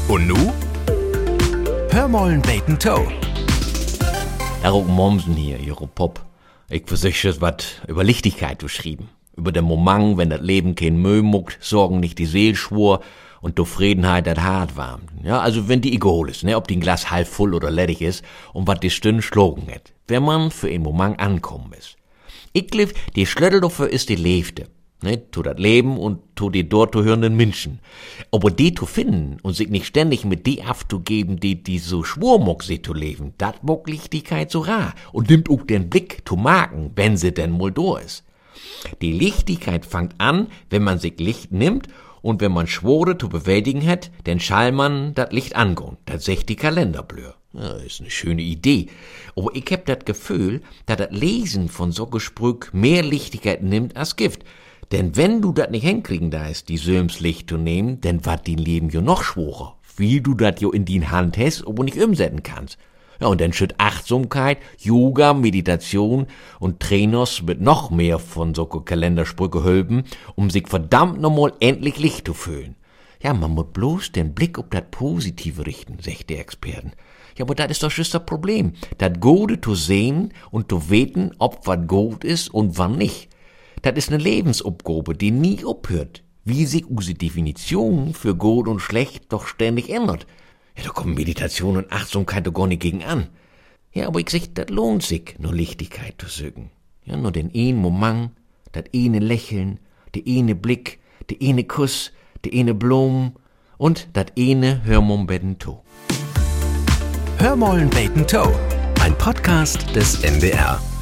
Und nu? Hörmollen beten Toe. Herr Mommsen hier, ihre Pop. Ich versuche was über Lichtigkeit geschrieben. Über den Moment, wenn das Leben kein Müll muckt, Sorgen nicht die Seel schwur und Zufriedenheit das Hart warmt. Ja, also wenn die egal ist, ne, ob die ein Glas halb voll oder ledig ist und was die Stunde schlucken hat. Wenn man für einen Moment ankommen ist. Ich glaub, die Schlüssel dafür ist die Leefte. Ne, zu das Leben und zu die dort zu hörenden Menschen. Aber die zu finden und sich nicht ständig mit die aufzugeben, die so schwurmuck sie zu leben, dat muck Lichtigkeit so rar und nimmt auch den Blick zu machen, wenn sie denn mal da ist. Die Lichtigkeit fängt an, wenn man sich Licht nimmt und wenn man Schwore zu bewältigen hat, dann schall man dat Licht angehen. Das sagt die Kalenderblöhr. Ja, ist eine schöne Idee. Aber ich hab dat Gefühl, dass das Lesen von so Gesprück mehr Lichtigkeit nimmt als Gift. Denn wenn du dat nicht hinkriegen da ist, die Sömslicht zu nehmen, dann wird dein Leben jo noch schworer. Wie du dat jo in din Hand hast, aber nicht umsetzen kannst. Ja, und dann schütt Achtsamkeit, Yoga, Meditation und Trainers mit noch mehr von so Kalendersprüche helfen, um sich verdammt nochmal endlich Licht zu fühlen. Ja, man muss bloß den Blick auf dat Positive richten, sagt die Experten. Ja, aber dat ist doch just das Problem. Dat Gute zu sehen und zu weten, ob wat gut ist und wann nicht. Das ist eine Lebensaufgabe, die nie aufhört. Wie sich unsere Definition für gut und schlecht doch ständig ändert. Ja, da kommen Meditation und Achtsamkeit doch gar nicht gegen an. Ja, aber ich sag, das lohnt sich, nur Lichtigkeit zu suchen. Ja, nur den einen Moment, das eine Lächeln, der eine Blick, der eine Kuss, der eine Blumen und das eine Hörmollen beten Toe. Hörmollen beten Toe. Ein Podcast des NDR.